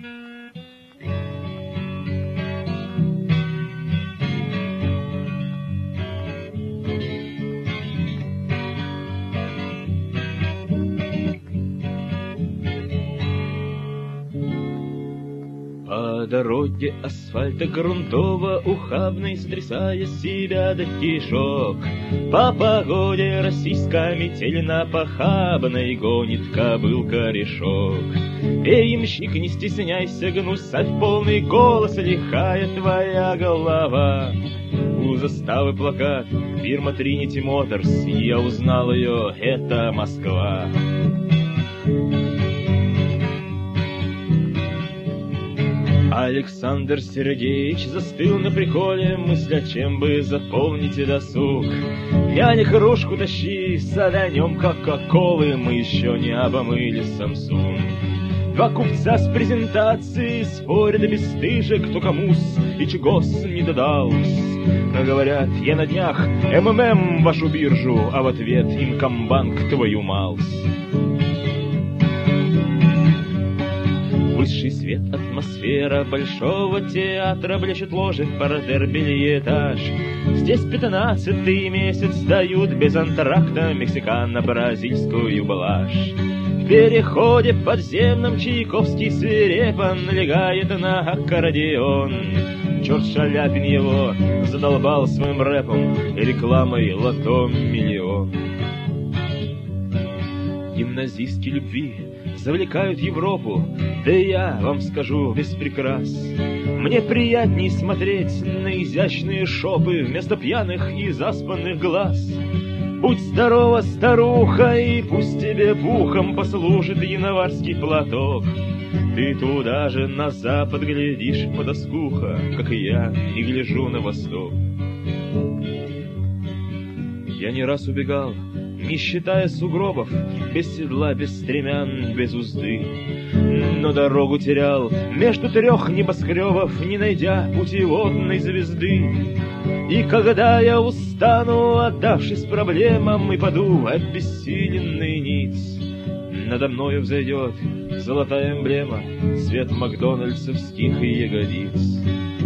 По дороге асфальта грунтово-ухабной, сотрясая себя до кишок, по погоде российской метельно-похабной гонит кобыл-корешок. Эй, ямщик, не стесняйся, гнусавь полный голос, лихая твоя голова. У заставы плакат фирма Trinity Motors, я узнал ее, это Москва. Александр Сергеевич застыл на приколе, мысля, чем бы заполнить досуг. Я кружку тащи, саданем кока-колы, мы еще не обомыли Samsung. Два купца с презентацией спорят бесстыже, кто комусь и чегос не додался. Говорят, я на днях МММ вашу биржу, а в ответ Инкомбанк твою малс. Высший свет, атмосфера большого театра, блещет ложи, партерр, бельетаж. Здесь 15-й месяц дают без антракта мексикано-бразильскую блажь. В переходе подземном Чайковский свирепо налегает на аккордеон. Черт Шаляпин его задолбал своим рэпом и рекламой лото миллион. Гимназистки любви завлекают Европу, да я вам скажу без прикрас. Мне приятней смотреть на изящные шопы вместо пьяных и заспанных глаз. Будь здорова, старуха, и пусть тебе пухом послужит январский платок. Ты туда же на запад глядишь потаскуха, как и я, и гляжу на восток. Я не раз убегал, не считая сугробов, без седла, без стремян, без узды, но дорогу терял между трех небоскребов, не найдя путеводной звезды. И когда я устану, отдавшись проблемам, и паду обессиленный ниц, надо мною взойдет золотая эмблема, цвет макдональдсовских ягодиц.